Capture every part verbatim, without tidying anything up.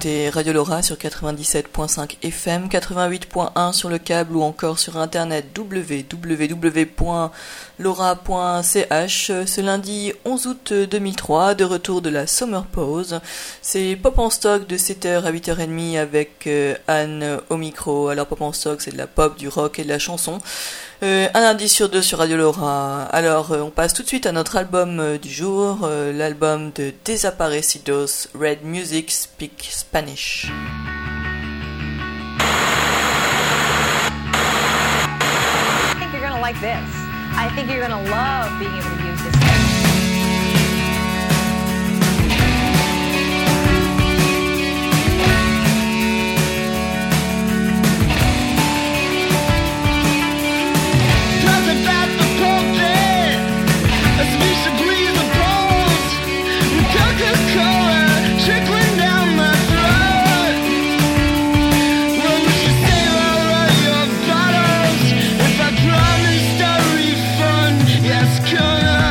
écoutez Radio Laura sur quatre-vingt-dix-sept virgule cinq F M, quatre-vingt-huit virgule un sur le câble ou encore sur internet w w w point laura point c h. Ce lundi onze août deux mille trois, de retour de la Summer Pause. C'est Pop en Stock de sept heures à huit heures trente avec euh, Anne au micro. Alors Pop en Stock, c'est de la pop, du rock et de la chanson. Euh, un lundi sur deux sur Radio Laura. Alors euh, on passe tout de suite à notre album euh, du jour, euh, l'album de Desaparecidos, Red Music Speak Spanish. I think you're gonna like this. I think you're gonna love being able to use this thing. Gonna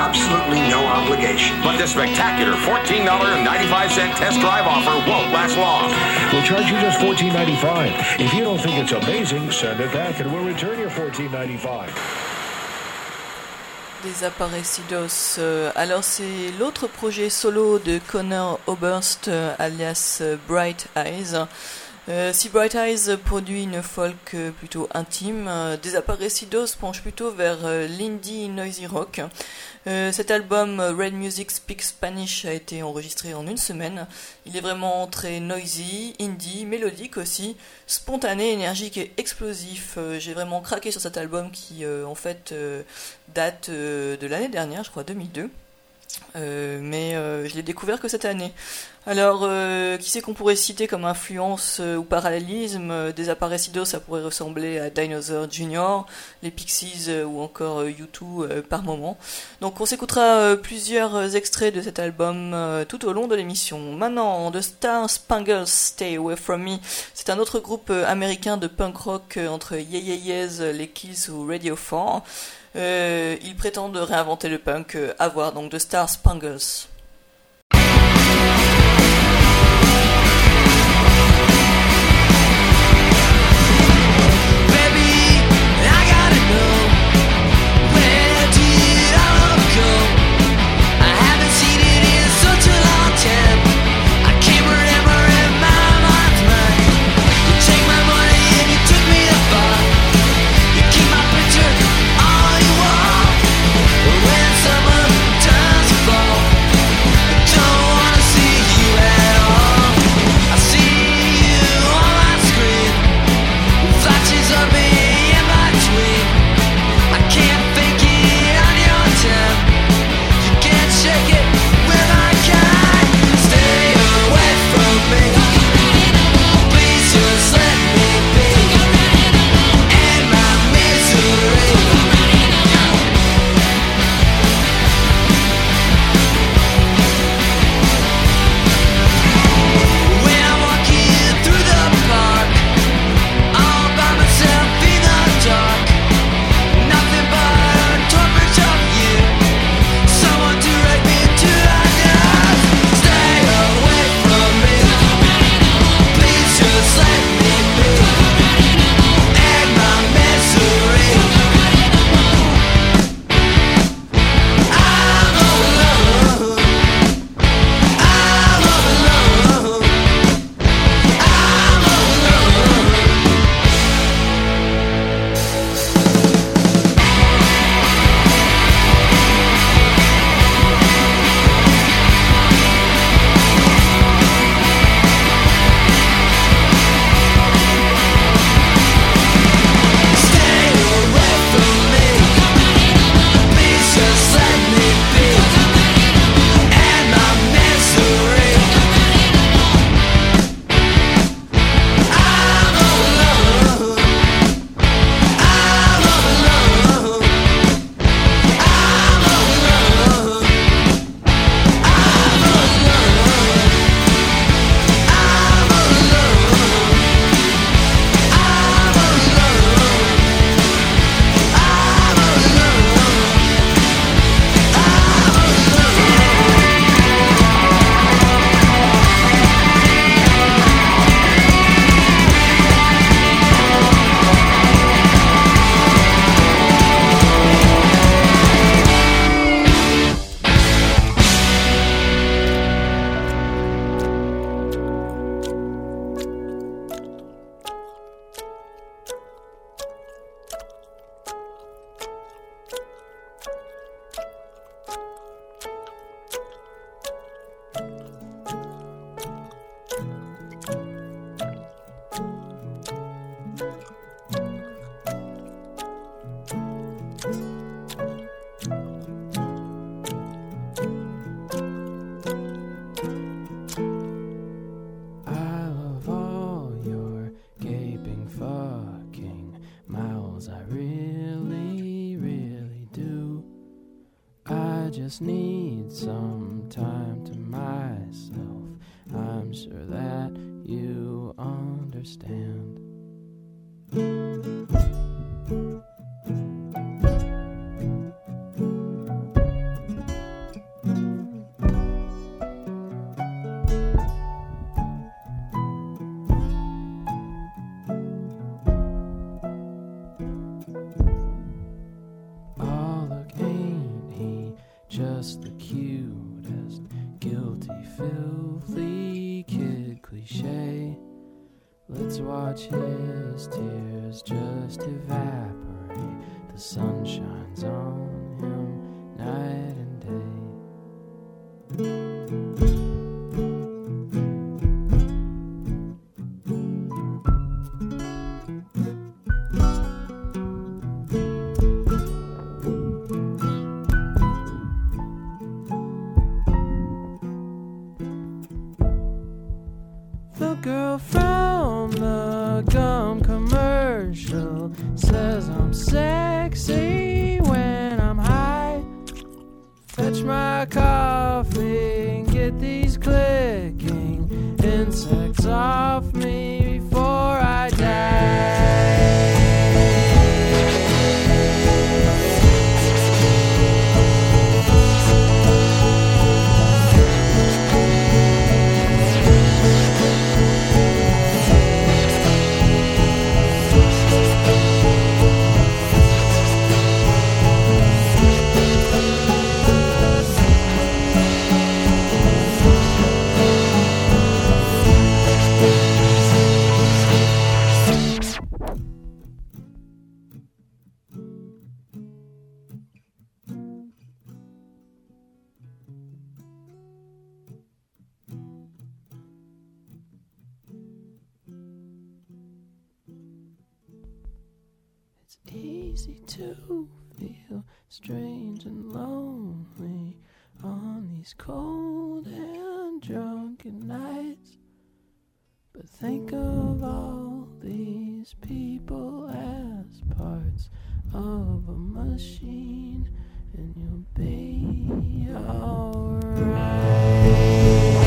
absolutely no obligation. But this spectacular fourteen dollars and ninety-five cents test drive offer won't last long. We'll charge you just fourteen ninety-five. If you don't think it's amazing, send it back and we'll return your fourteen ninety-five. Desaparecidos. Euh, alors c'est l'autre projet solo de Connor Oberst, euh, alias euh, Bright Eyes. Euh, si Bright Eyes produit une folk euh, plutôt intime, euh, Desaparecidos penche plutôt vers euh, l'indie noisy rock. Euh, cet album euh, Red Music Speaks Spanish a été enregistré en une semaine. Il est vraiment très noisy, indie, mélodique aussi, spontané, énergique et explosif. Euh, j'ai vraiment craqué sur cet album qui euh, en fait euh, date euh, de l'année dernière, je crois deux mille deux. Euh, mais euh, je l'ai découvert que cette année. Alors, euh, qui c'est qu'on pourrait citer comme influence euh, ou parallélisme euh, Desaparecidos, ça pourrait ressembler à Dinosaur Junior, les Pixies euh, ou encore euh, U deux euh, par moment. Donc on s'écoutera euh, plusieurs extraits de cet album euh, tout au long de l'émission. Maintenant, The Star Spangled Stay Away From Me, c'est un autre groupe euh, américain de punk rock euh, entre Yeah Yeah Yeahs, les Kills ou Radio four. Euh, ils prétendent réinventer le punk, euh, à voir, donc The Star Spangled. just need some time to myself. I'm sure that you understand. just the cutest, guilty, filthy kid cliche. Let's watch his tears just evaporate. The sun shines on him night and day. The girl from the gum commercial says I'm sexy when I'm high. Fetch my coffee and get these clicking insects off me before I die. It's easy to feel strange and lonely on these cold and drunken nights. But think of all these people as parts of a machine, and you'll be alright.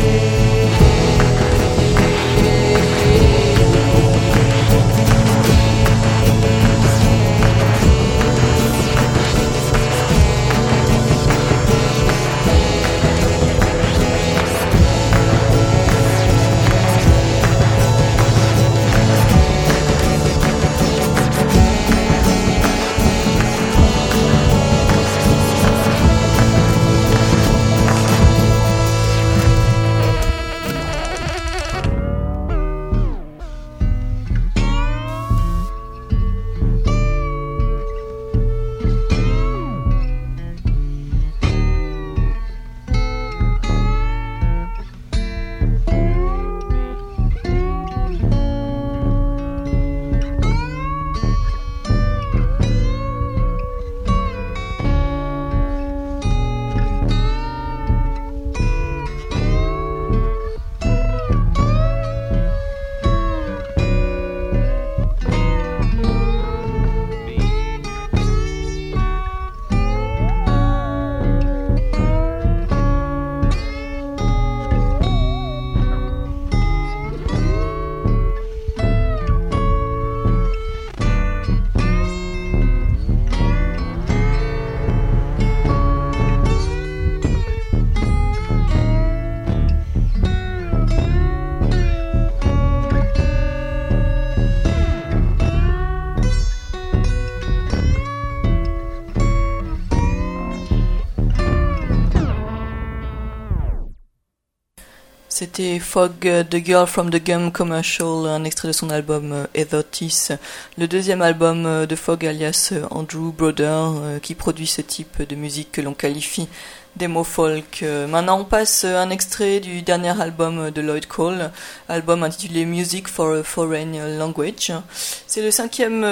C'était Fog, The Girl from the Gum Commercial, un extrait de son album Ethotis, le deuxième album de Fog alias Andrew Broder, qui produit ce type de musique que l'on qualifie d'emo folk. Maintenant on passe un extrait du dernier album de Lloyd Cole, album intitulé Music for a Foreign Language. C'est le cinquième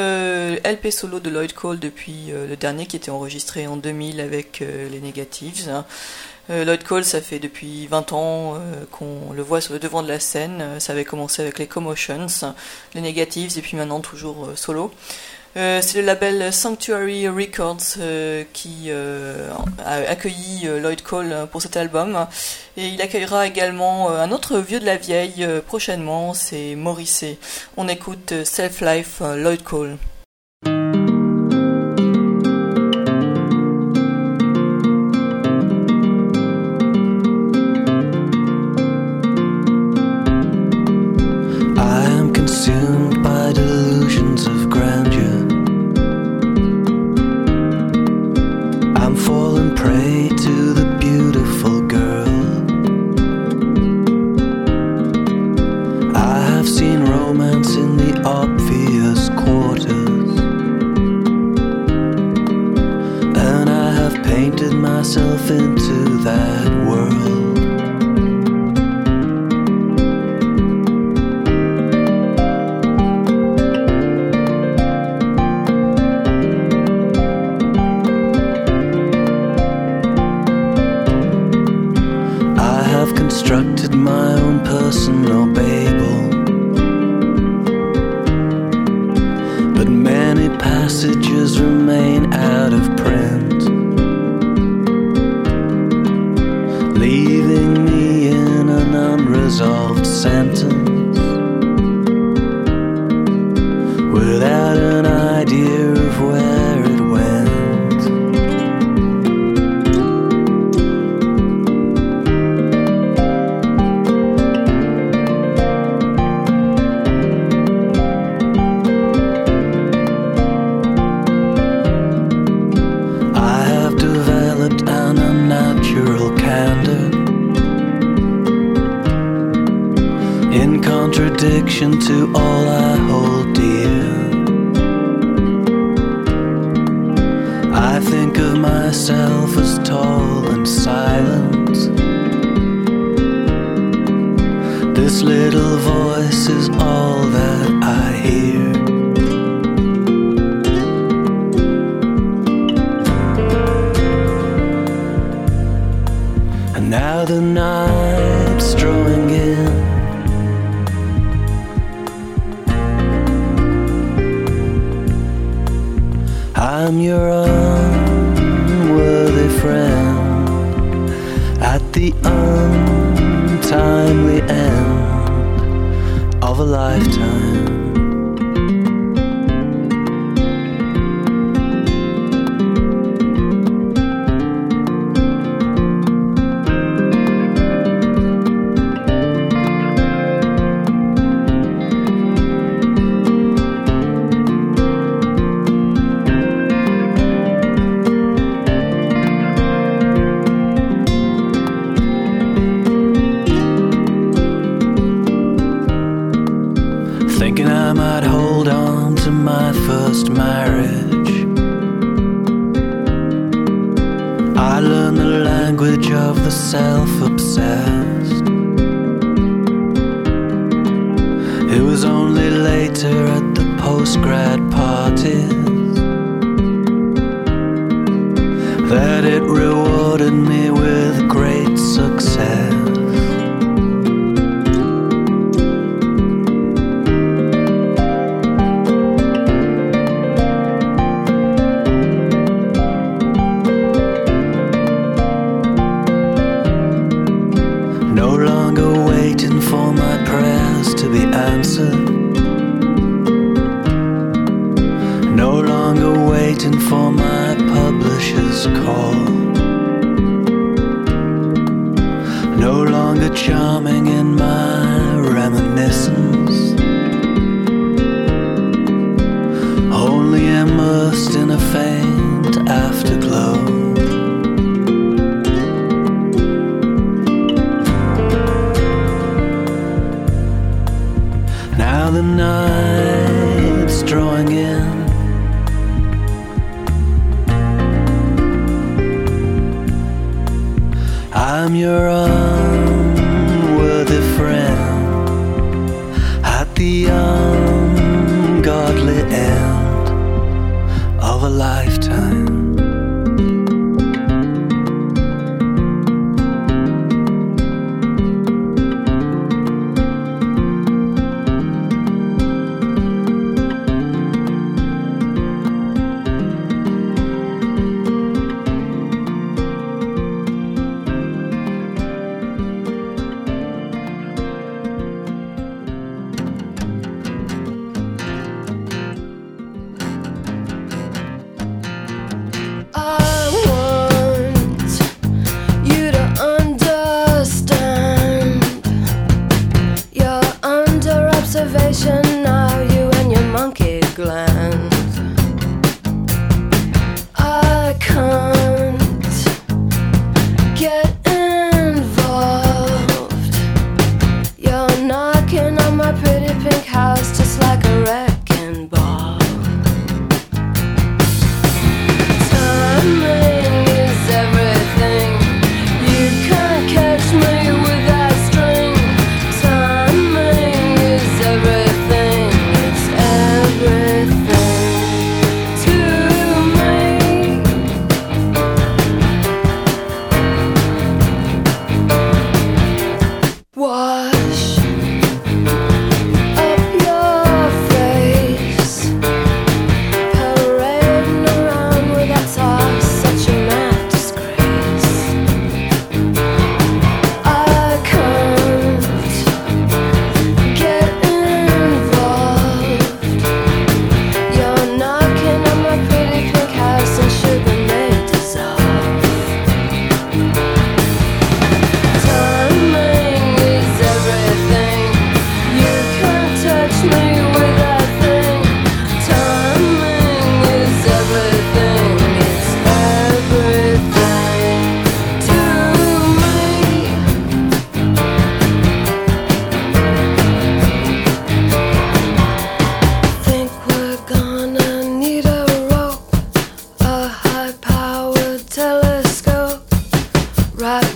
L P solo de Lloyd Cole depuis le dernier qui était enregistré en deux mille avec les Negatives. Euh, Lloyd Cole, ça fait depuis vingt ans euh, qu'on le voit sur le devant de la scène. Euh, ça avait commencé avec les Commotions, les Negatives, et puis maintenant toujours euh, solo. Euh, c'est le label Sanctuary Records euh, qui euh, a accueilli euh, Lloyd Cole pour cet album. Et il accueillera également euh, un autre vieux de la vieille euh, prochainement, c'est Morrissey. On écoute euh, Self Life euh, Lloyd Cole. To painted myself into that world. I have constructed my own personal Babel, but many passages remain out of print, leaving me in an unresolved sentence, without an idea of where it went. I have developed an unnatural candor, in contradiction to all I hold dear. I think of myself as tall and silent. This little voice is all that I hear. And now the night's drawing in, I'm your unworthy friend at the untimely end of a lifetime. Thinking I might hold on to my first marriage, I learned the language of the self-obsessed. It was only later at the post-grad parties that it rewarded me with great success. No longer waiting for my prayers to be answered, no longer waiting for my publisher's call, no longer charming in my reminiscence, only immersed in a faint afterglow. Now the night's drawing in, I'm your unworthy friend at the ungodly end of a lifetime.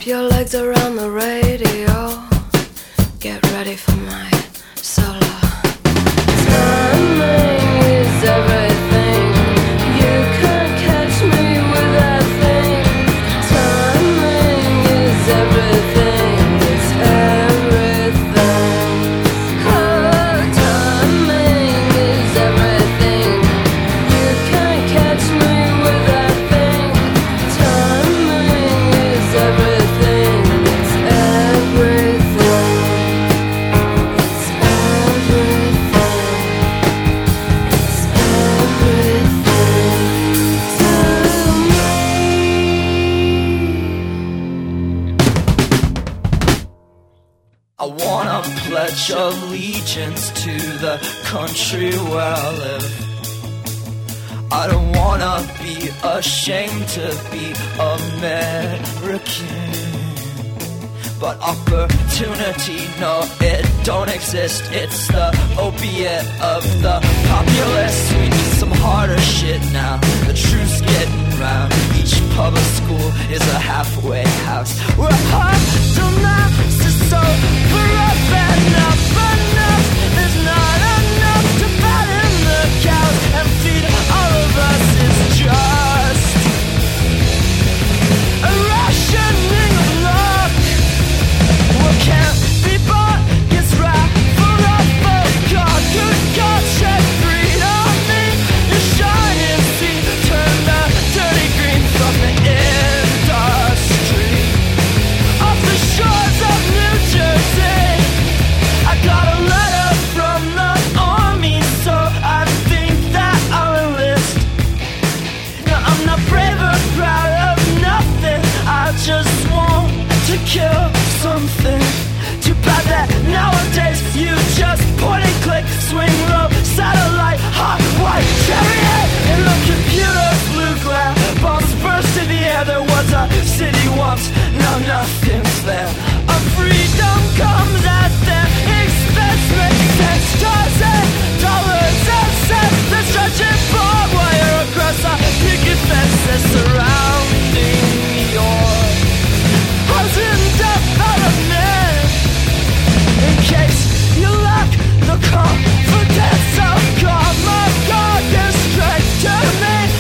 Wrap your legs around the radio. Get ready for my solo. Timing is everything. You can't catch me with that thing. Timing is everything. It's everything. Oh, timing is everything. You can't catch me with that thing. Timing is everything. It's everything. It's I wanna pledge allegiance to the country where I live. I don't wanna be ashamed to be American. But opportunity, no, it don't exist. It's the opiate of the populace. We need some harder shit now. The truth's getting round. Each public school is a halfway house. We're hard to not to sober up enough, enough. There's not enough to fatten the cows and feed all of us. It's just a rationing of luck. What can't be bought gets raffled off. Oh God, good God, shed green on me. Your shining sea turned the dirty green from the industry. Off the shores of New Jersey, I got a letter from the army, so I think that I'll enlist. Now I'm not brave or proud of nothing. I just want to kill something. Too bad that nowadays you just point and click, swing low, satellite, hot white chariot. In the computer's blue glare, bombs burst in the air. There was a city once, now nothing's there. A freedom comes at their expense. Makes sense, doesn't dollars and cents. They're stretching barbed wire across a picket fences surrounding your housing development. In case you lack the confidence of God, my God, get straight to me.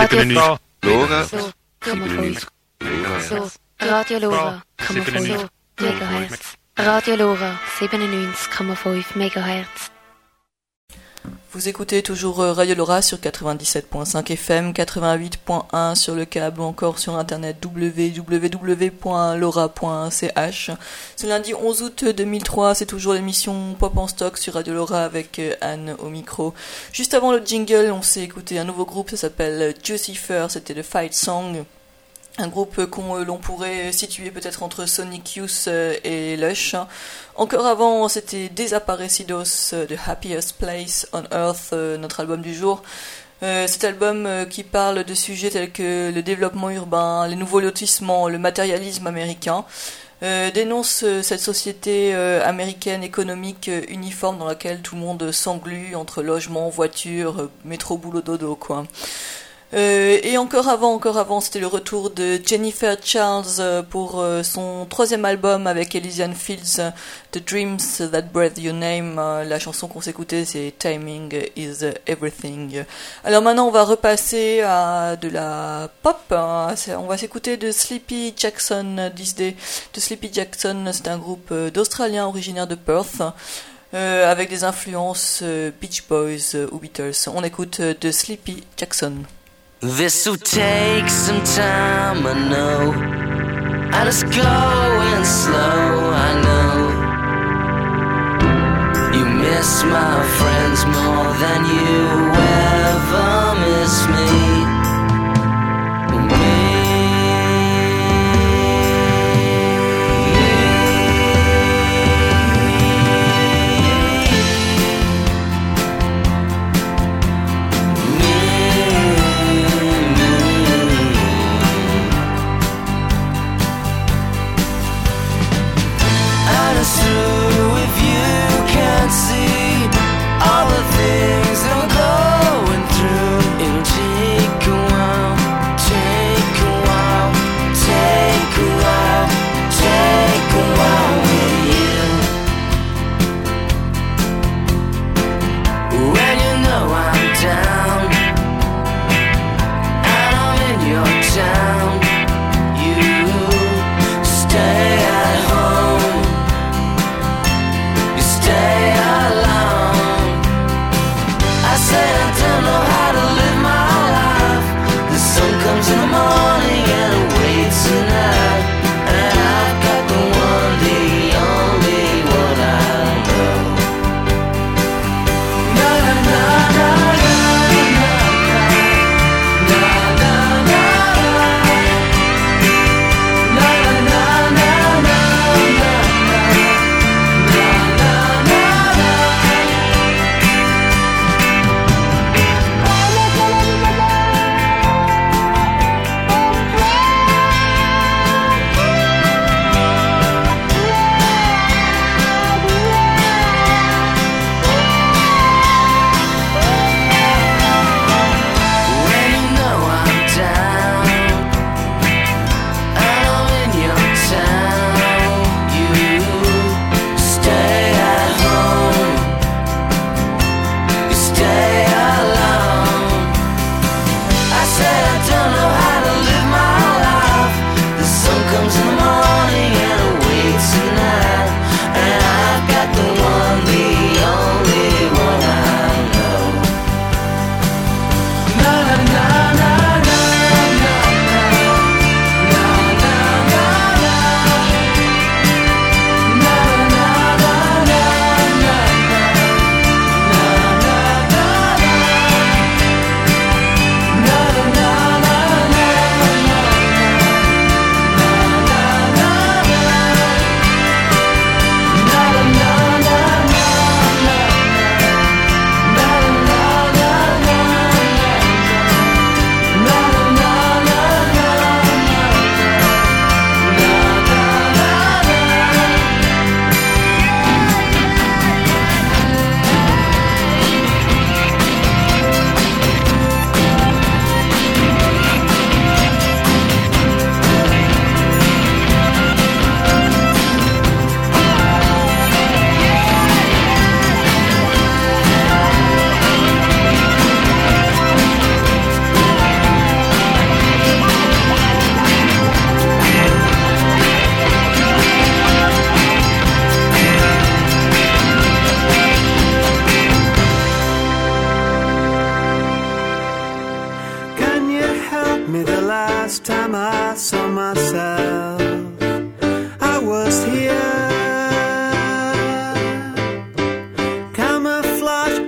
Radio Lora. So, Grammophon. So, Radio Lora, Grammophon. So, Megahertz. Radio Lora, zevenennegentig komma vijf Megahertz. Vous écoutez toujours Radio Lora sur quatre-vingt-dix-sept point cinq F M, quatre-vingt-huit point un sur le câble ou encore sur internet w w w point lora point c h. Ce lundi onze août deux mille trois, c'est toujours l'émission Pop en stock sur Radio Lora avec Anne au micro. Juste avant le jingle, on s'est écouté un nouveau groupe, ça s'appelle Jucifer, c'était le Fight Song. Un groupe qu'on l'on pourrait situer peut-être entre Sonic Youth et Lush. Encore avant, c'était Desaparecidos, The Happiest Place on Earth, notre album du jour. Euh, cet album qui parle de sujets tels que le développement urbain, les nouveaux lotissements, le matérialisme américain, euh, dénonce cette société euh, américaine économique uniforme dans laquelle tout le monde s'englue entre logement, voiture, métro, boulot, dodo, quoi. Euh, et encore avant, encore avant, c'était le retour de Jennifer Charles euh, pour euh, son troisième album avec Elysian Fields, euh, The Dreams That Breathe Your Name. Euh, la chanson qu'on s'écoutait, c'est Timing is Everything. Alors maintenant, on va repasser à de la pop. Hein. On va s'écouter de Sleepy Jackson This Day. De Sleepy Jackson, c'est un groupe euh, d'Australiens originaire de Perth. Euh, avec des influences euh, Beach Boys euh, ou Beatles. On écoute euh, de Sleepy Jackson. This will take some time, I know, and it's going slow, I know. You miss my friends more than you ever miss me. Through if you can't see all the things that I'm going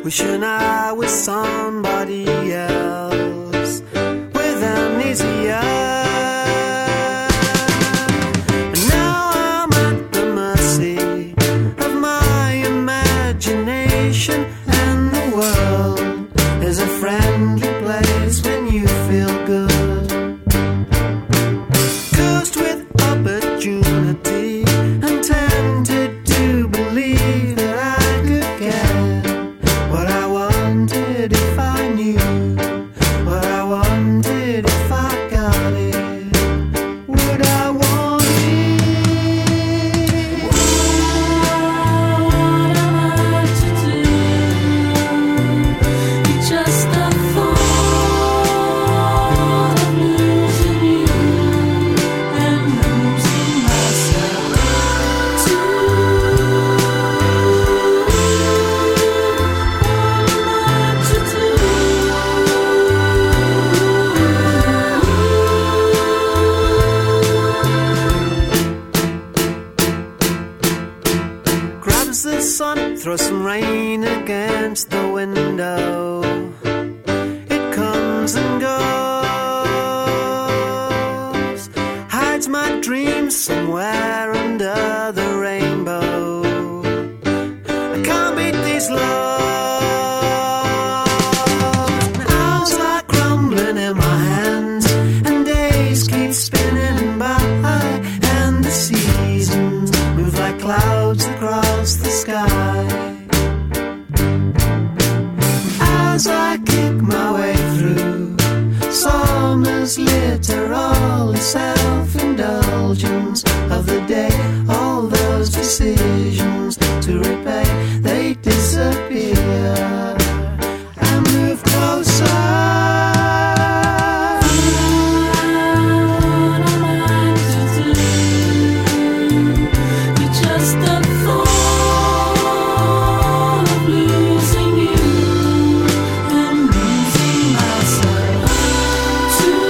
wishing I was somebody else with amnesia. And now I'm at the mercy of my imagination, and the world is a friendly place when you feel good. Cursed with opportunity and tempted to believe that I could get what I wanted if I knew what I wanted if I got it. Would I want it? What am I to do? It's just a thought of losing you and losing myself too. What am I to do? Grabs the sun, throws some rain against the window. It comes and goes, hides my dreams somewhere under the rainbow. I can't beat these lows. Hours are crumbling in my hands, and days keep spinning by, and the seasons move like clouds across the sky. As I kick my way through summer's literal self-indulgence of the day, all those decisions to repay, they disappear and move closer. What am I to do? You're just a thought of losing you and losing myself too.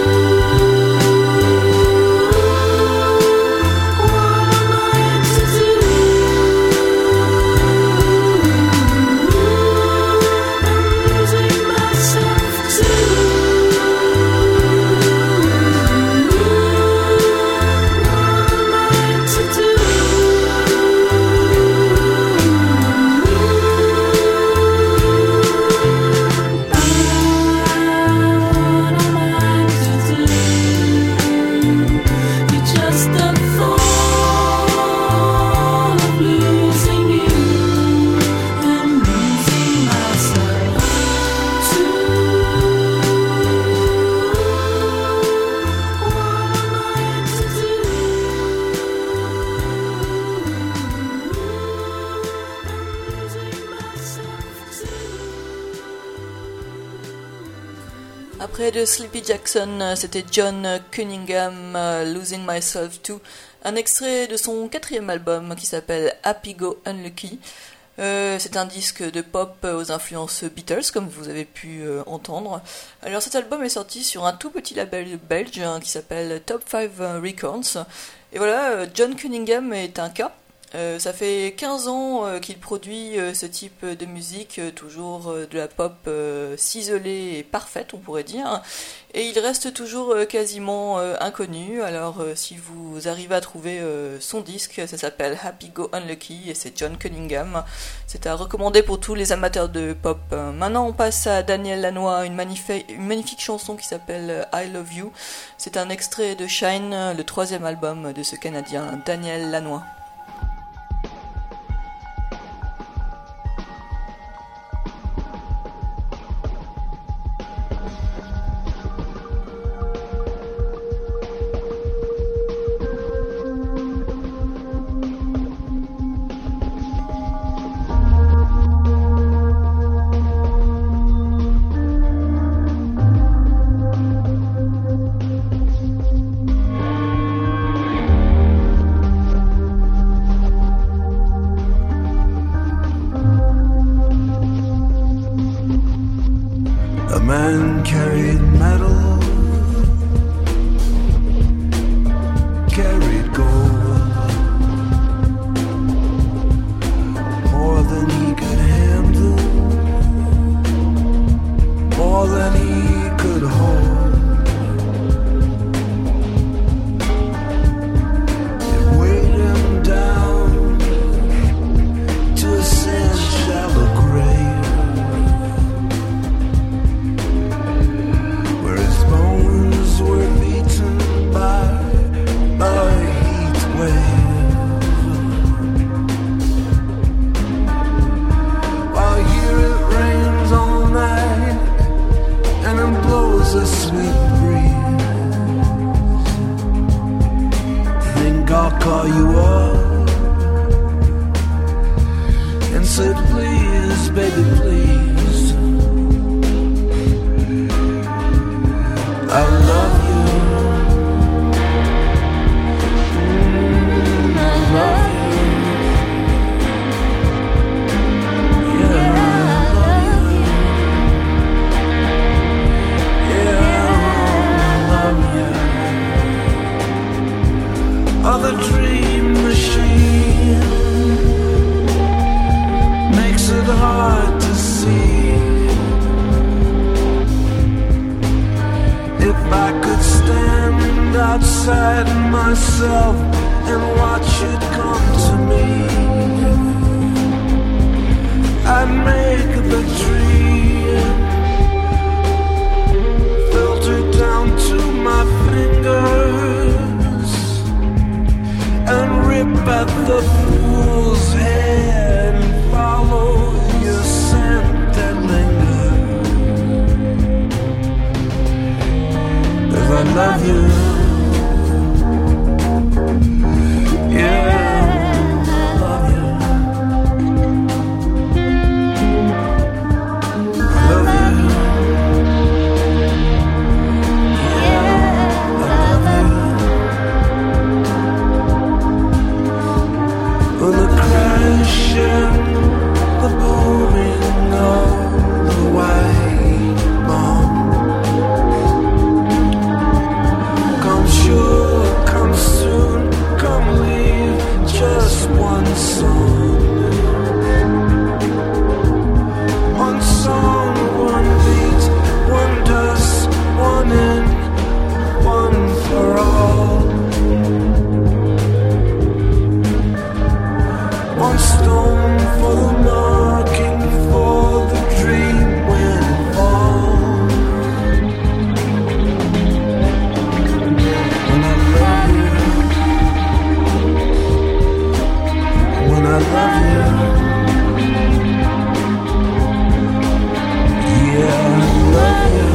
What am I to do? I'm losing myself too. What am I to do? What am I to do? You're just a thought of losing you and losing myself too. What am I to do? Après de Sleepy Jackson, c'était John Cunningham, euh, Losing Myself Too, un extrait de son quatrième album qui s'appelle Happy Go Unlucky. Euh, c'est un disque de pop aux influences Beatles, comme vous avez pu euh, entendre. Alors cet album est sorti sur un tout petit label belge hein, qui s'appelle Top cinq Records. Et voilà, euh, John Cunningham est un cas. Euh, ça fait quinze ans euh, qu'il produit euh, ce type de musique, euh, toujours euh, de la pop euh, ciselée et parfaite, on pourrait dire. Et il reste toujours euh, quasiment euh, inconnu. Alors euh, si vous arrivez à trouver euh, son disque, ça s'appelle Happy Go Unlucky et c'est John Cunningham. C'est à recommander pour tous les amateurs de pop. Euh, maintenant on passe à Daniel Lanois, une, magnifi- une magnifique chanson qui s'appelle I Love You. C'est un extrait de Shine, le troisième album de ce Canadien Daniel Lanois. What wave. While here it rains all night and it blows a sweet breeze. Think I'll call you up and said, please, baby, please, I love you. Mm, I love you. Yeah, I love you. Yeah, I love you. Oh, the dream machine makes it hard to see. If I could stand outside myself and watch it come to me, I'd make the tree filter down to my fingers and rip at the fool's head and follow your scent and linger. 'Cause I love you. Yeah, I love you. I love you. Yeah, I love you. When the crashing, the booming of the white bomb, come sure, come soon, come leave just one song. One song, one beat, one dust, one in, one for all. One stone for the marking, for the dream when it falls. When I love you, when I love you, yeah, I love you.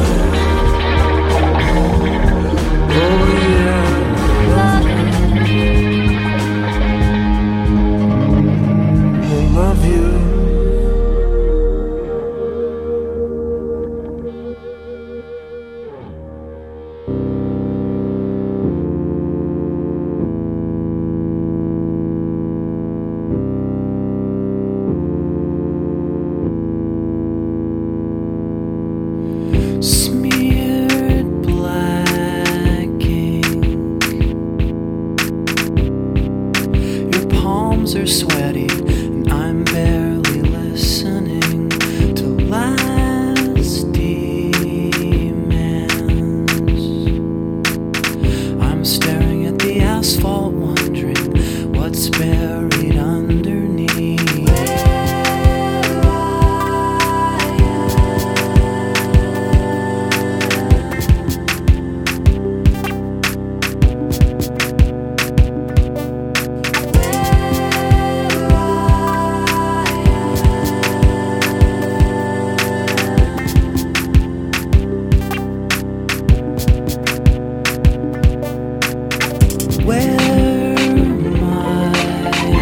Oh yeah, I love you. I love you. Smeared black ink, your palms are sweaty and I'm barely listening to last demands. I'm staring at the asphalt wondering what's buried underneath. Where my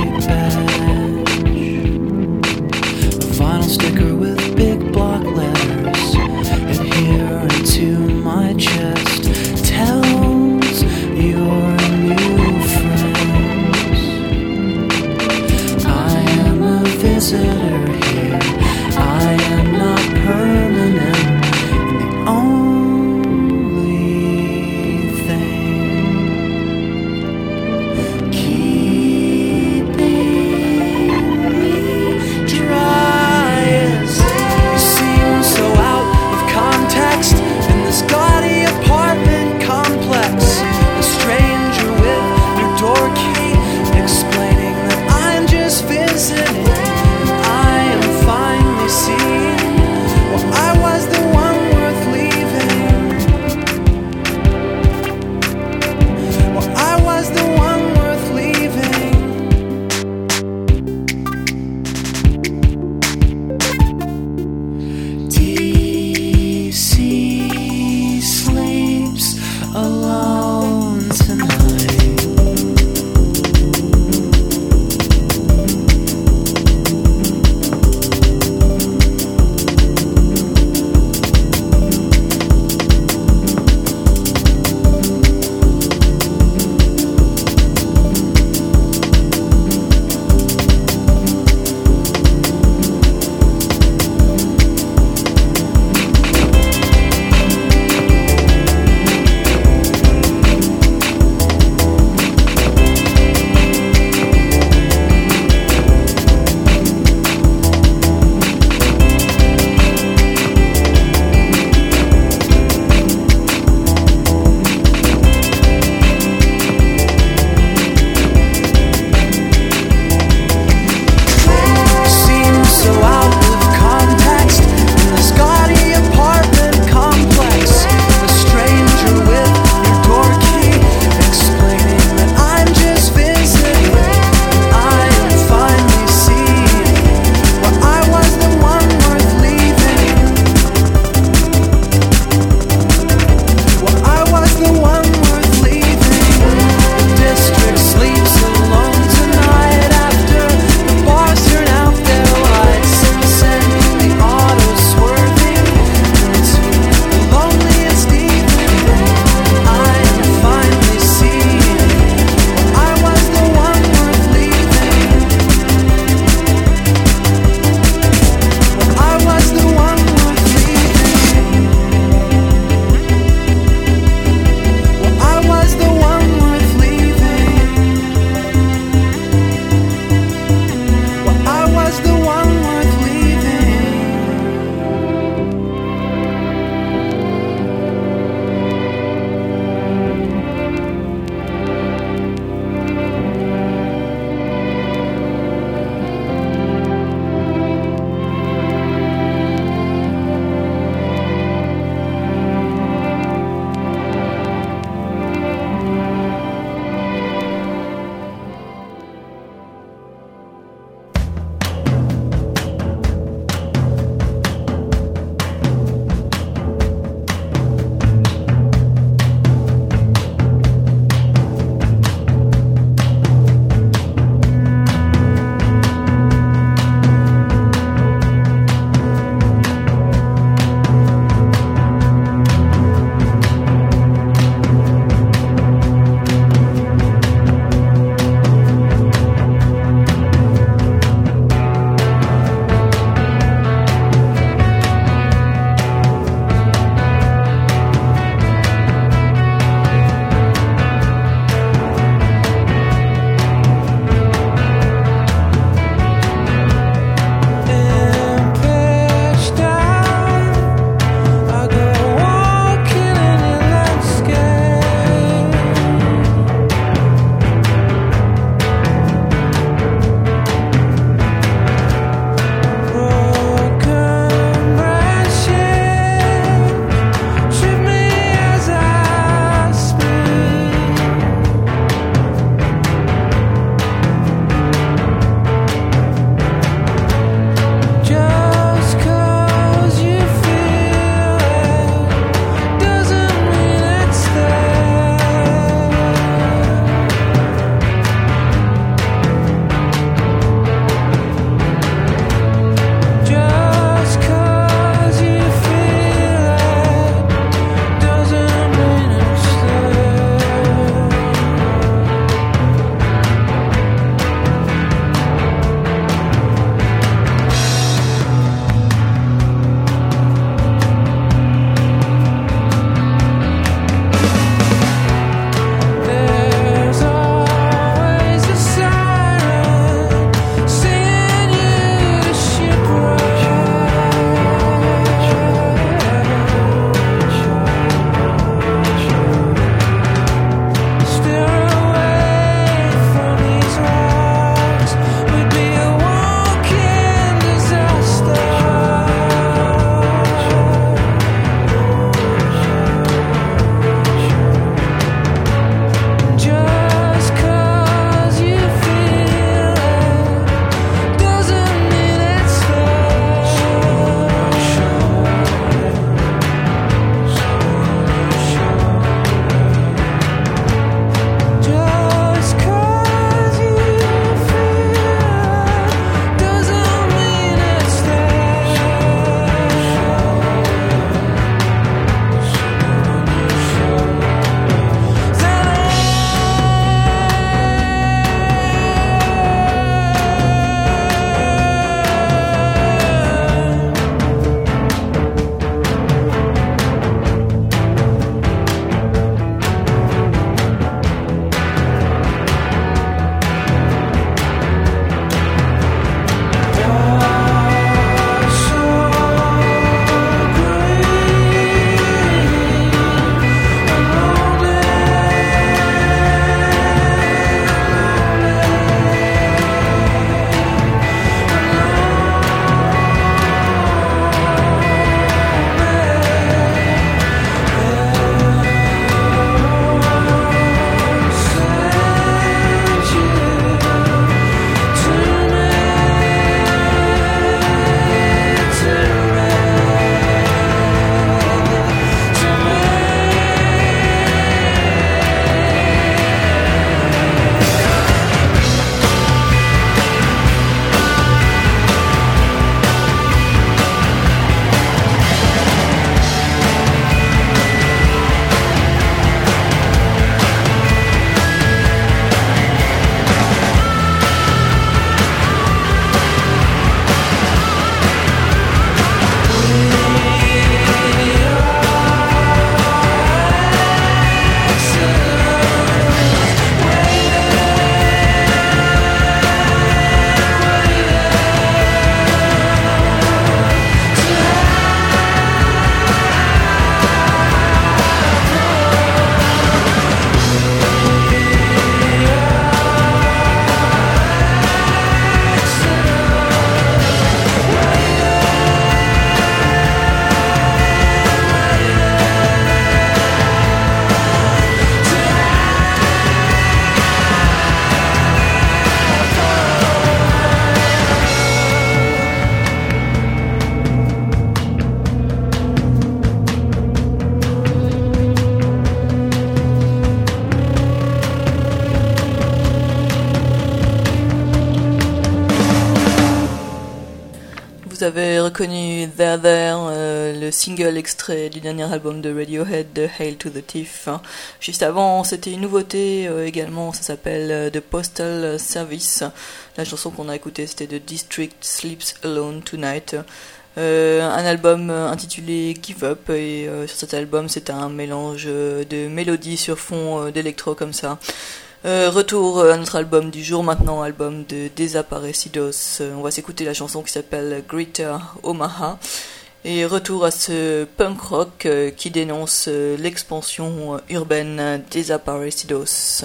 vous avez reconnu There There, euh, le single extrait du dernier album de Radiohead, de Hail to the Thief. Juste avant, c'était une nouveauté euh, également, ça s'appelle euh, The Postal Service. La chanson qu'on a écoutée, c'était The District Sleeps Alone Tonight. Euh, un album intitulé Give Up, et euh, sur cet album, c'est un mélange de mélodies sur fond euh, d'électro comme ça. Euh, retour à notre album du jour maintenant, album de Desaparecidos. Euh, on va s'écouter la chanson qui s'appelle Greater Omaha. Et retour à ce punk rock euh, qui dénonce euh, l'expansion euh, urbaine Desaparecidos.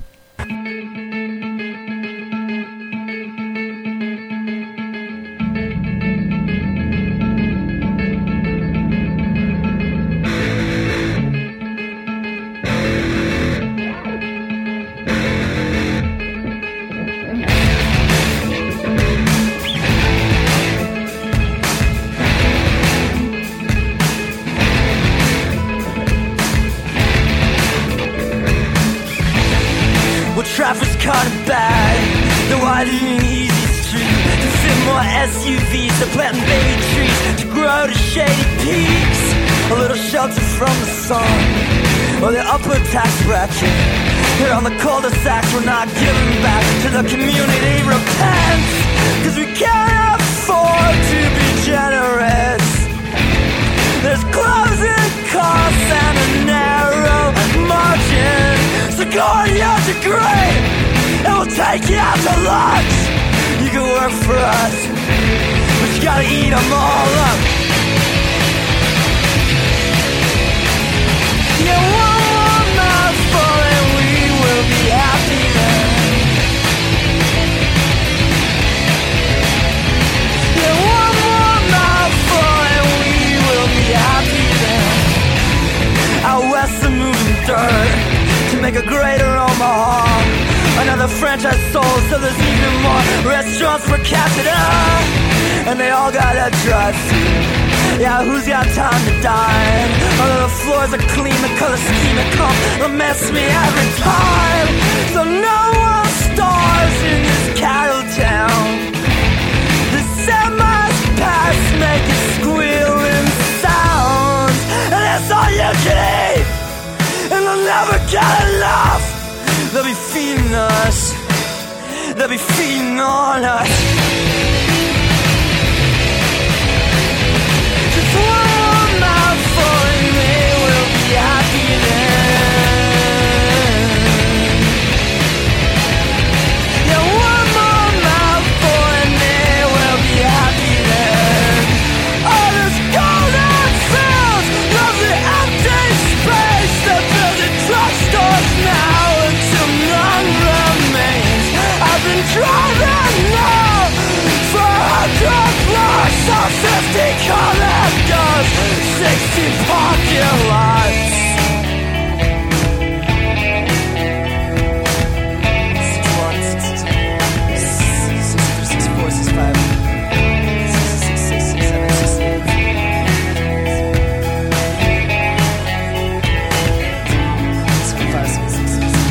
Traffic's kinda bad. They're widening easy street to fit more S U Vs. They're planting baby trees to grow to shady peaks. A little shelter from the sun or the upper tax bracket. Here on the cul-de-sacs, we're not giving back to the community. Repent, cause we can't afford to be generous. There's closing costs and a narrow margin. So go on your degree, and we'll take you out to lunch. You can work for us, but you gotta eat them all up. Yeah, one more mouthful and we will be happy then. Yeah, one more mouthful and we will be happy then. Out west they're moving dirt to make a greater Omaha. Another franchise sold, so there's even more restaurants per capita, and they all got a drive-thru. Yeah, who's got time to dine? Although the floors are clean, the color scheme it comes will mess me every time. So no one stars in this cattle town. The semis pass making squealing sounds, and that's all you can eat. And they'll never get enough. They'll be feeding us. They'll be feeding on us. Just one more mouthful and they will be happy then. Yeah, one more mouthful and they will be happy then. All this golden fields, lovely empty space. They're building drugstores now. None remains. I've been driving now for a hundred blocks on fifty collectors, sixty parking lots. Six one, six two, six three, six four, six five, six six six, six seven, six eight. Seven five, seven six, six six.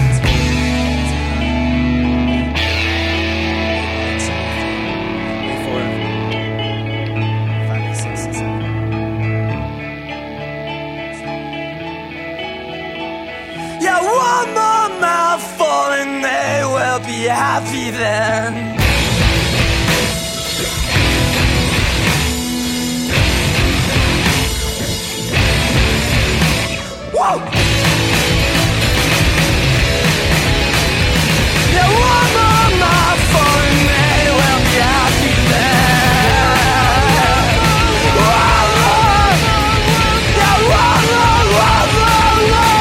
One more mouthful and they will be happy then. Whoa! Yeah, one more mouthful and they will be happy then. One more! Yeah, one more, one more, one more!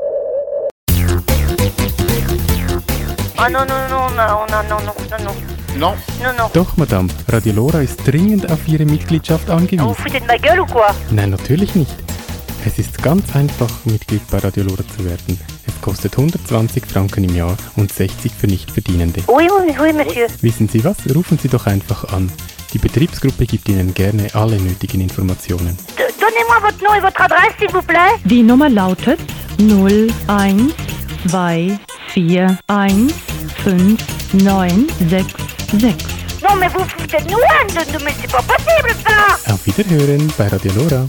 Ah non, non, non, on a, on a, non, non, non, non. Non. Non, non. Doch, Madame. Radio Lora ist dringend auf Ihre Mitgliedschaft angewiesen. Vous foutez de ma gueule ou quoi? Nein, natürlich nicht. Es ist ganz einfach, Mitglied bei Radio Lora zu werden. Es kostet hundertzwanzig Franken im Jahr und sechzig für Nichtverdienende. Oui, oui, oui, monsieur. Wissen Sie was? Rufen Sie doch einfach an. Die Betriebsgruppe gibt Ihnen gerne alle nötigen Informationen. D- Donnez-moi votre nom et votre adresse, s'il vous plaît. Die Nummer lautet null eins zwei vier eins fünf neun sechs sechs. Non, mais vous foutez de nous, hein, de, de, mais c'est pas possible, ça. Auf Wiederhören bei Radio Lora.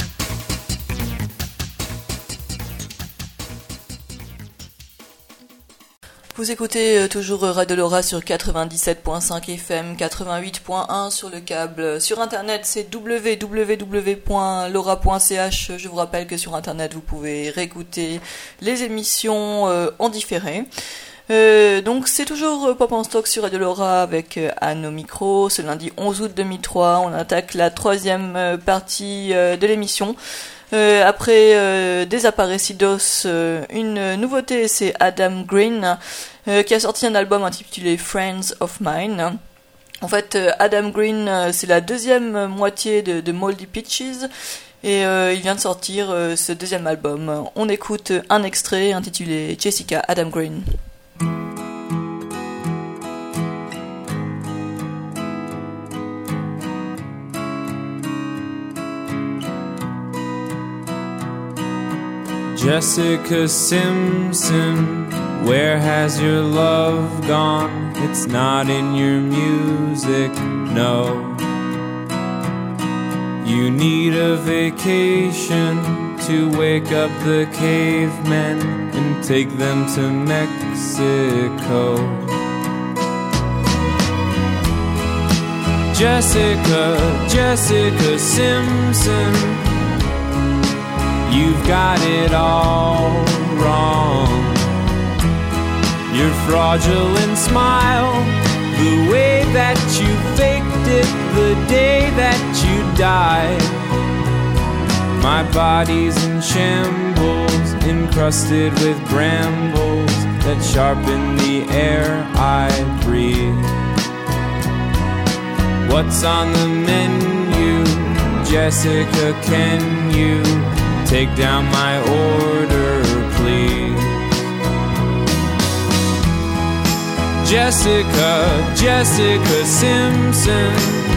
Vous écoutez toujours Radio Lora sur quatre-vingt-dix-sept virgule cinq F M, quatre-vingt-huit virgule un sur le câble. Sur internet, c'est w w w point lora point c h. Je vous rappelle que sur internet, vous pouvez réécouter les émissions euh, en différé. Euh, donc c'est toujours Pop en Stock sur Radio Lora avec euh, Anne au micro. Ce lundi onze août deux mille trois, on attaque la troisième euh, partie euh, de l'émission. Euh, après euh, Desaparecidos, euh, une nouveauté, c'est Adam Green euh, qui a sorti un album intitulé Friends of Mine. En fait, euh, Adam Green, euh, c'est la deuxième moitié de, de Moldy Peaches et euh, il vient de sortir euh, ce deuxième album. On écoute un extrait intitulé Jessica, Adam Green. Jessica Simpson, where has your love gone? It's not in your music, no. You need a vacation to wake up the cavemen and take them to Mexico. Jessica, Jessica Simpson, you've got it all wrong. Your fraudulent smile, the way that you faked it the day that you died. My body's in shambles, encrusted with brambles that sharpen the air I breathe. What's on the menu, Jessica, can you take down my order, please? Jessica, Jessica Simpson,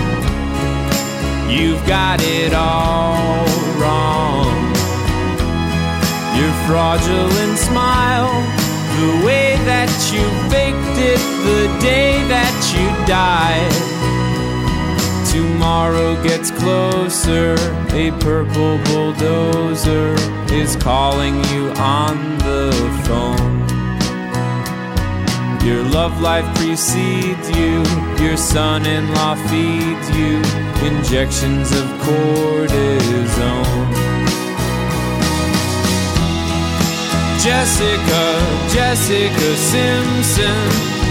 you've got it all wrong. Your fraudulent smile, the way that you faked it the day that you died. Tomorrow gets closer, a purple bulldozer is calling you on the phone. Your love life precedes you, your son-in-law feeds you injections of cortisone. Jessica, Jessica Simpson,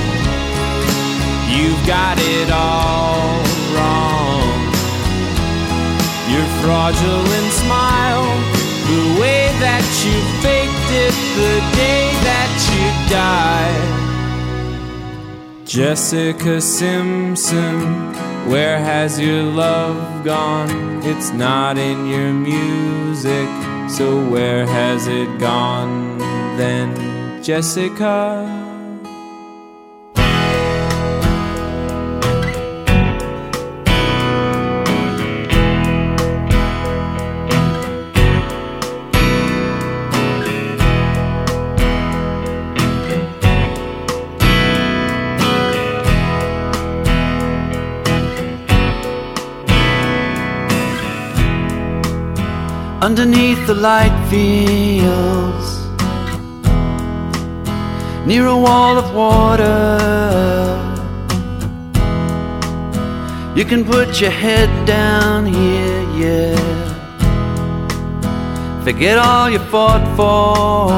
you've got it all wrong. Your fraudulent smile, the way that you faked it the day that you died. Jessica Simpson, where has your love gone? It's not in your music, so where has it gone then, Jessica? Underneath the light fields, near a wall of water, you can put your head down here, yeah. Forget all you fought for.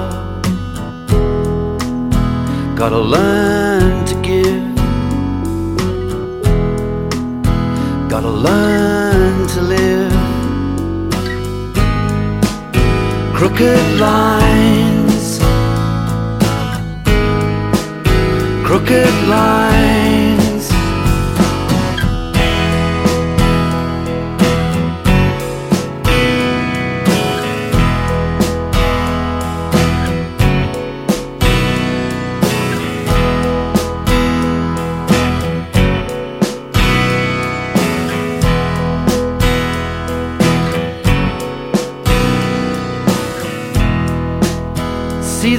Gotta learn to give, gotta learn to live. Crooked lines, crooked lines,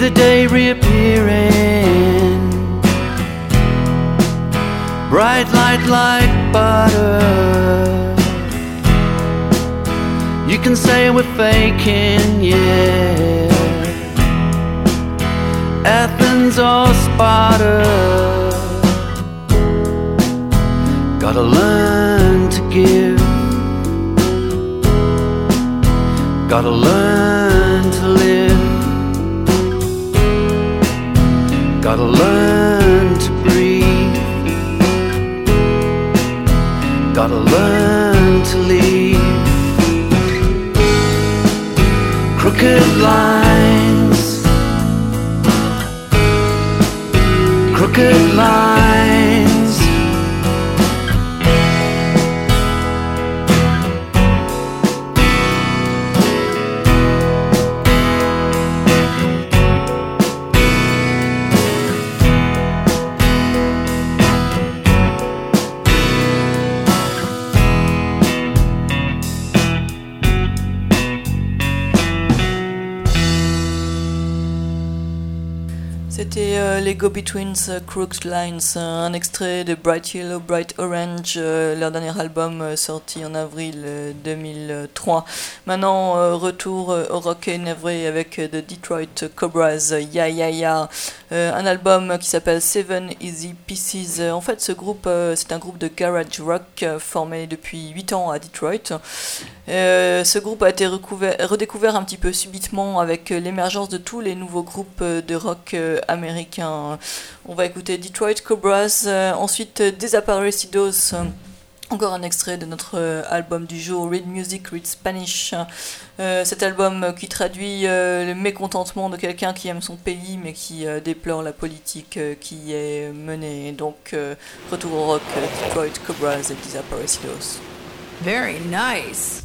the day reappearing. Bright light like butter. You can say we're faking, yeah. Athens or Sparta. Gotta learn to give. Gotta learn to live. Gotta learn to breathe. Gotta learn to leave. Crooked lines. Crooked lines. C'était euh, les Go-Betweens, uh, Crooked Lines, euh, un extrait de Bright Yellow, Bright Orange, euh, leur dernier album euh, sorti en avril euh, deux mille trois. Maintenant, euh, retour euh, au rock énervé avec euh, The Detroit Cobras, euh, Ya Ya Ya, euh, un album qui s'appelle Seven Easy Pieces. En fait, ce groupe, euh, c'est un groupe de garage rock euh, formé depuis huit ans à Detroit. Euh, ce groupe a été redécouvert un petit peu subitement avec euh, l'émergence de tous les nouveaux groupes euh, de rock euh, américains. On va écouter Detroit Cobras, euh, ensuite euh, Desaparecidos, euh, encore un extrait de notre euh, album du jour, Read Music, Read Spanish. Euh, cet album euh, qui traduit euh, le mécontentement de quelqu'un qui aime son pays mais qui euh, déplore la politique euh, qui y est menée. Donc, euh, retour au rock, euh, Detroit Cobras et Desaparecidos. Very nice.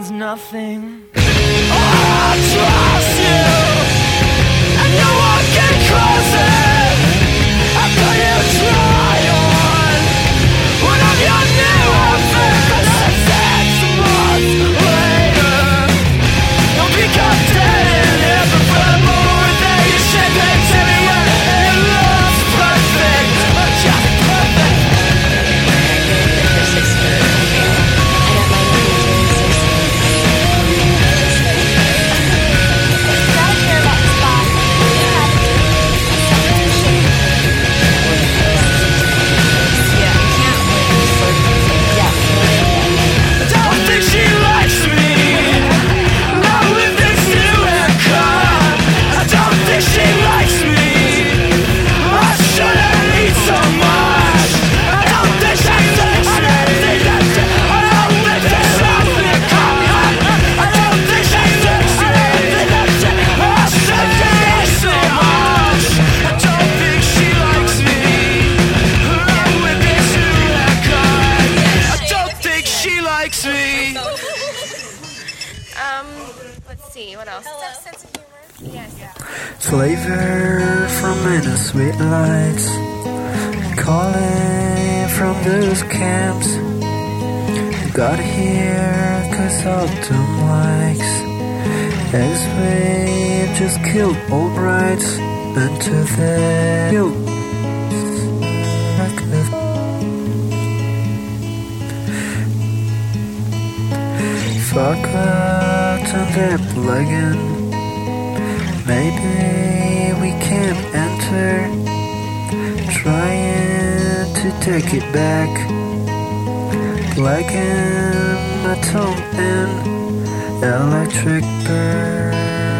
means nothing. I trust you, and you're walking closer. After you try on one of your new outfits, six months later, you'll be caught dead in here for a moment that you should be telling you it looks perfect, but just perfect. Flavor from inner sweet lights, calling from those camps. Got here cause autumn likes, as we just killed old brides into the guilt. Forgotten their plugin. Maybe we can't enter, trying to take it back, blacking my tongue in electric burn.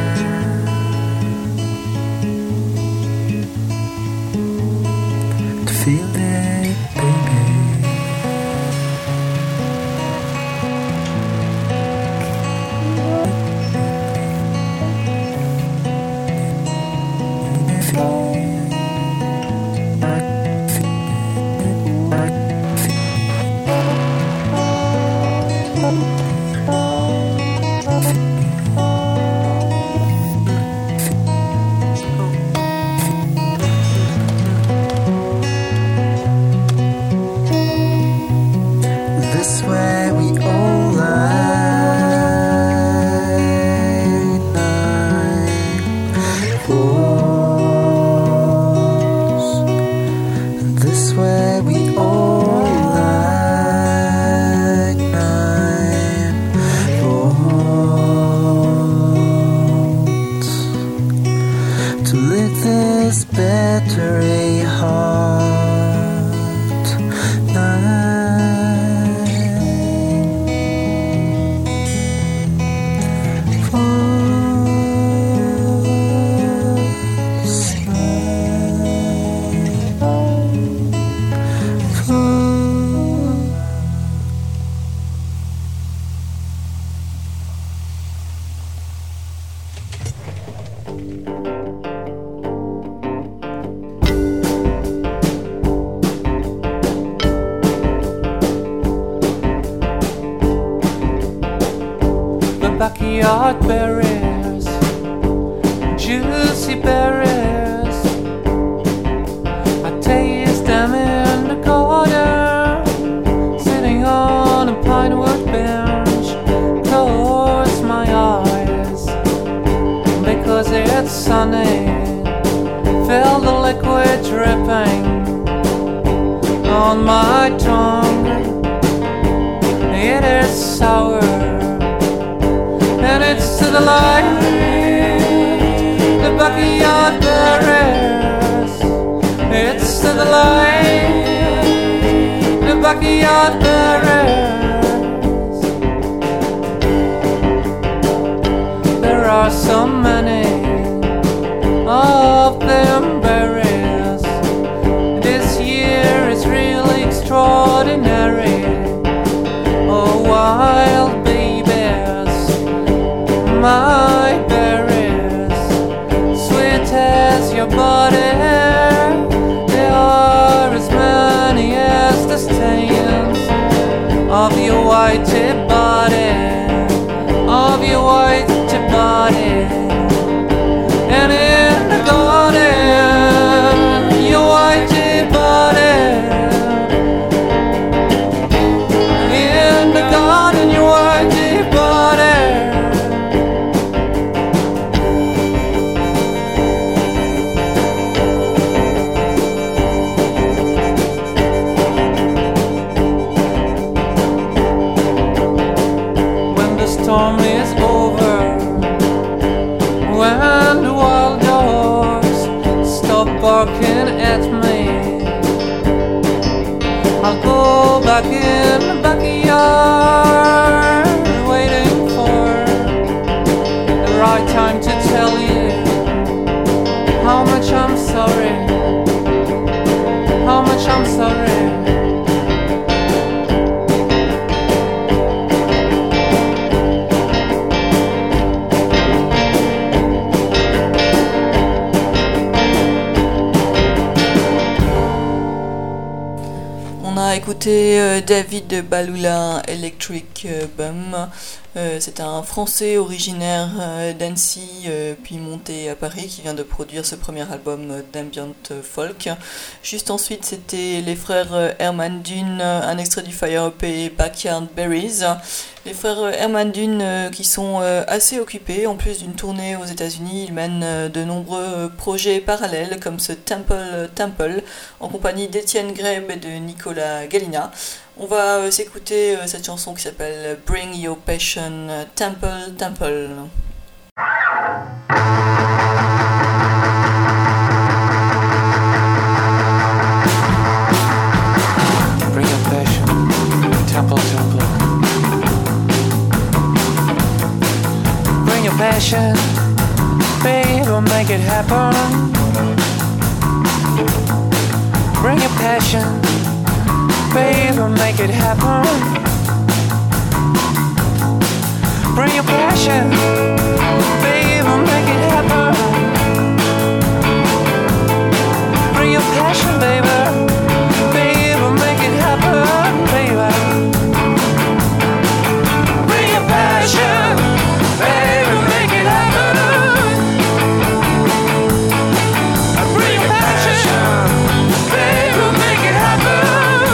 To feel it, baby. This way we all lie, nine falls. This way we all lie, nine falls. To lit this battery hot, nine. Backyard berries, juicy berries. I taste them in the garden, sitting on a pinewood bench. Close my eyes because it's sunny. Feel the liquid dripping on my tongue. It is sour. And it's to the light, the backyard berries. It's to the light, the backyard berries. There are so many of them berries. This year is really extraordinary. Oh, wild my berries, sweet as your body. There are as many as the stains of your white body. storm is over, when the wild dogs stop barking at me, I'll go back in the backyard, waiting for the right time to tell you how much I'm sorry, how much I'm sorry. On a écouté euh, David Baloula, Electric euh, Bum. Euh, c'est un Français originaire euh, d'Annecy, euh, puis monté à Paris, qui vient de produire ce premier album euh, d'ambient folk. Juste ensuite, c'était les frères euh, Herman Dune, euh, un extrait du Fire E P Backyard Berries. Les frères euh, Herman Dune euh, qui sont euh, assez occupés, en plus d'une tournée aux États-Unis, ils mènent euh, de nombreux euh, projets parallèles comme ce Temple euh, Temple en compagnie d'Étienne Greb et de Nicolas Galina. On va euh, s'écouter euh, cette chanson qui s'appelle Bring Your Passion, euh, Temple Temple. Bring your passion, temple, temple. Bring your passion, baby, make it happen. Bring your passion, baby, make it happen. Bring your passion, baby, make it happen. Bring your passion, baby, baby, make it happen, baby. Bring your passion, baby, make it happen. Bring your passion, baby, make it happen.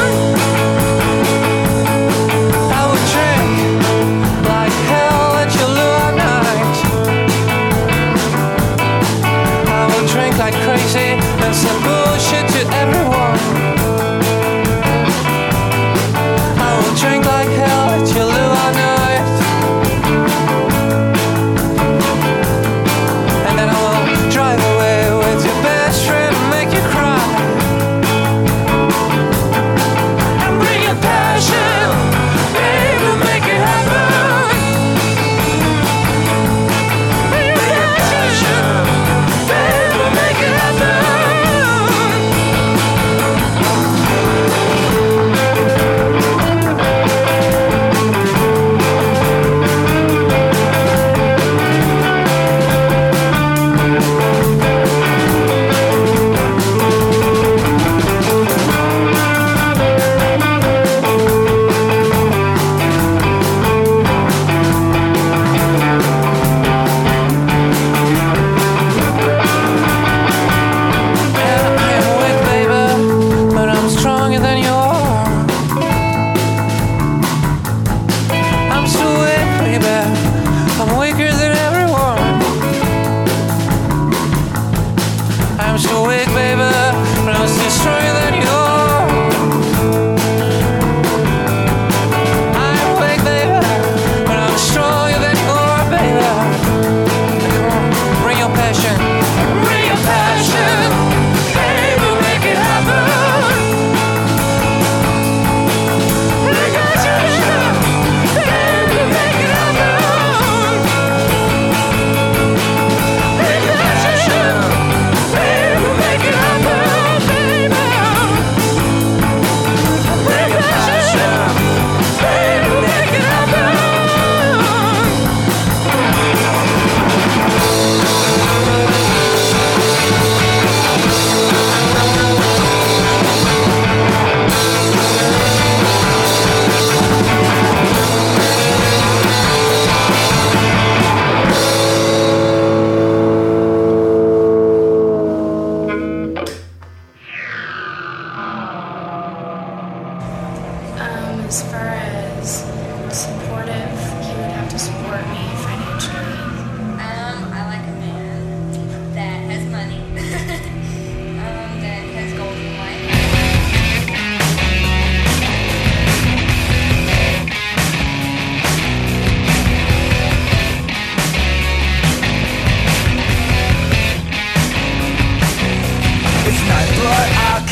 I would drink like hell at your lure night. I will drink like crazy and send bullshit to everyone.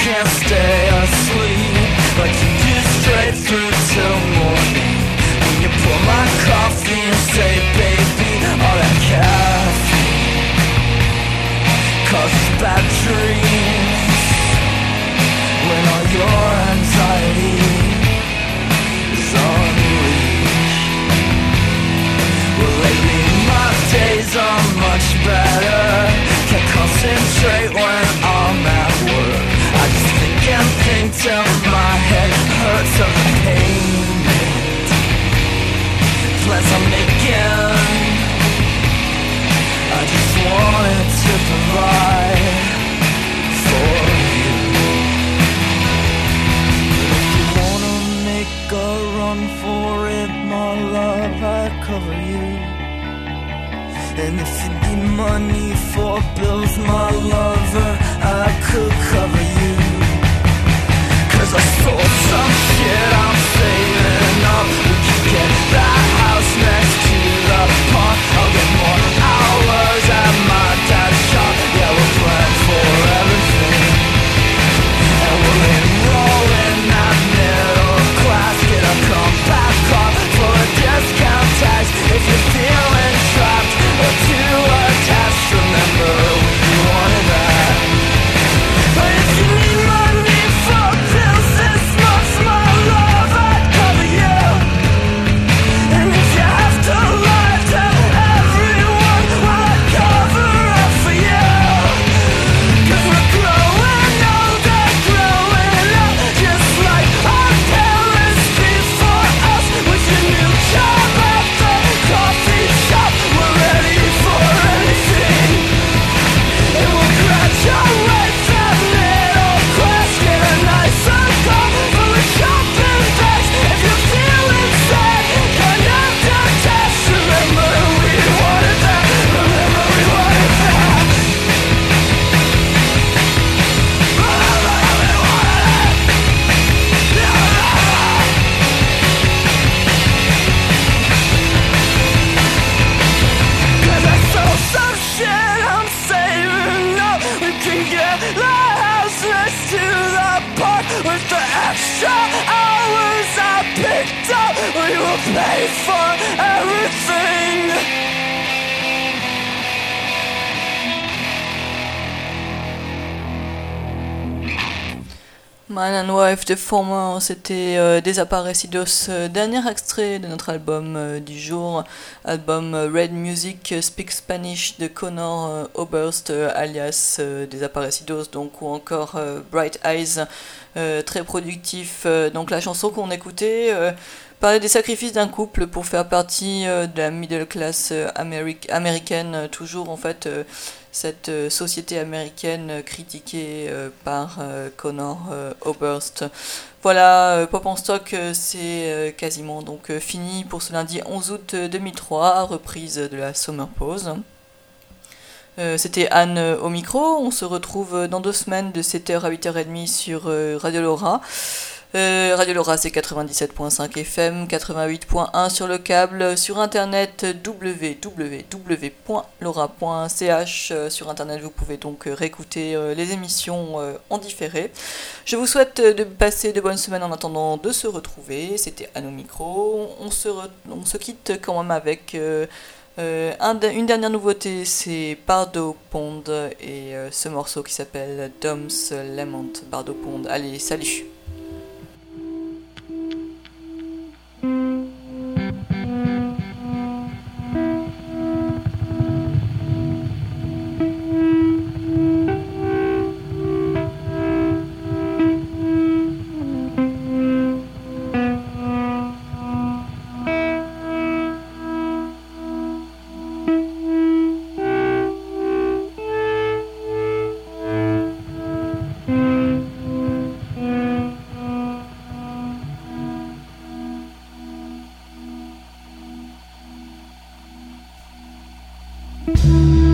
can't stay asleep, but you do straight through till morning. When you pour my coffee and say, baby, all that caffeine causes bad dreams. When all your anxiety is unleashed. Well, lately my days are much better. Can't concentrate when I'm at work. I just think and think till my head hurts of the pain. Plans I'm making, I just wanted to provide for you. If you wanna make a run for it, my love, I'd cover you. And if you need money for bills, my lover, I could cover you. Cause I sold some shit I'm saving up. We can get that house next to the park. I'll get more hours at my dad's shop. Yeah, we're planning for everything. And we'll enroll in that middle class. Get a compact car for a discount tax. If you're feeling trapped or too attached, remember we wanted that. But if you need money for bills this month, my love, I'd cover you. And if you have to lie to everyone, well, I'd cover up for you. Cause we're growing older, growing up, just like our parents before us. With your new job at the coffee shop, we're ready for anything. And we'll graduate that middle class, get a nicer car full of shopping bags. If you're feeling sad, kind of detached, remember we wanted that. Remember we wanted that. Remember we wanted it. Cause I sold some shit I'm saving up. We can get the house next to the park. With the extra hours I picked up, we will pay for everything. Man and Wife de Former, c'était euh, Desaparecidos, euh, dernier extrait de notre album euh, du jour, album euh, Red Music Speak Spanish de Connor euh, Oberst, euh, alias euh, Desaparecidos, donc, ou encore euh, Bright Eyes, euh, très productif. Euh, donc la chanson qu'on écoutait euh, parlait des sacrifices d'un couple pour faire partie euh, de la middle class euh, améric- américaine, euh, toujours en fait. Euh, cette euh, société américaine euh, critiquée euh, par euh, Connor euh, Oberst. Voilà, euh, Pop en stock, euh, c'est euh, quasiment donc euh, fini pour ce lundi onze août deux mille trois, reprise de la Summer Pause. Euh, c'était Anne euh, au micro, on se retrouve dans deux semaines de sept heures à huit heures trente sur euh, Radio Laura. Euh, Radio Laura, c'est quatre-vingt-dix-sept virgule cinq F M, quatre-vingt-huit virgule un sur le câble, sur internet w w w point laura point c h. Euh, sur internet, vous pouvez donc réécouter euh, les émissions euh, en différé. Je vous souhaite de passer de bonnes semaines en attendant de se retrouver. C'était Anne au micro. On se, re- on se quitte quand même avec euh, euh, un de- une dernière nouveauté, c'est Bardo Pond et euh, ce morceau qui s'appelle Dom's Lament. Bardo Pond. Allez, salut! Thank you.